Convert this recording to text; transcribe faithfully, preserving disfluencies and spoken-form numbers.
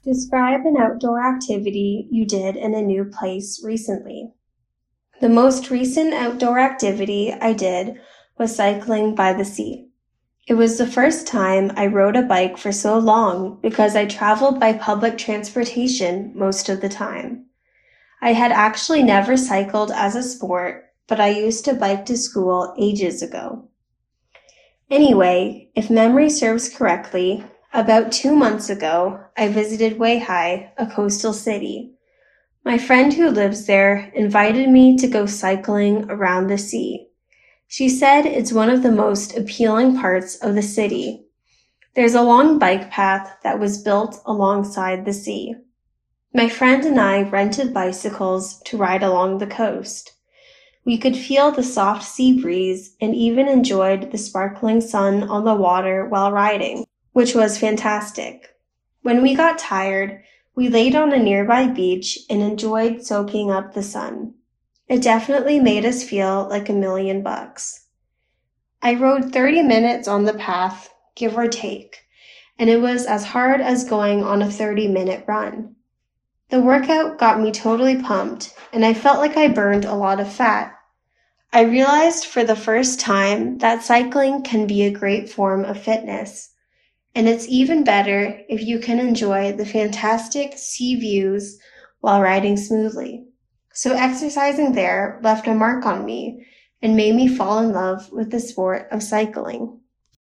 Describe an outdoor activity you did in a new place recently. The most recent outdoor activity I did was cycling by the sea. It was the first time I rode a bike for so long because I traveled by public transportation most of the time. I had actually never cycled as a sport, but I used to bike to school ages ago. Anyway, if memory serves correctly, about two months ago, I visited Weihai, a coastal city. My friend who lives there invited me to go cycling around the sea. She said it's one of the most appealing parts of the city. There's a long bike path that was built alongside the sea. My friend and I rented bicycles to ride along the coast. We could feel the soft sea breeze and even enjoyed the sparkling sun on the water while riding, which was fantastic. When we got tired, we laid on a nearby beach and enjoyed soaking up the sun. It definitely made us feel like a million bucks. I rode thirty minutes on the path, give or take, and it was as hard as going on a thirty-minute run. The workout got me totally pumped, and I felt like I burned a lot of fat. I realized for the first time that cycling can be a great form of fitness. And it's even better if you can enjoy the fantastic sea views while riding smoothly. So exercising there left a mark on me and made me fall in love with the sport of cycling.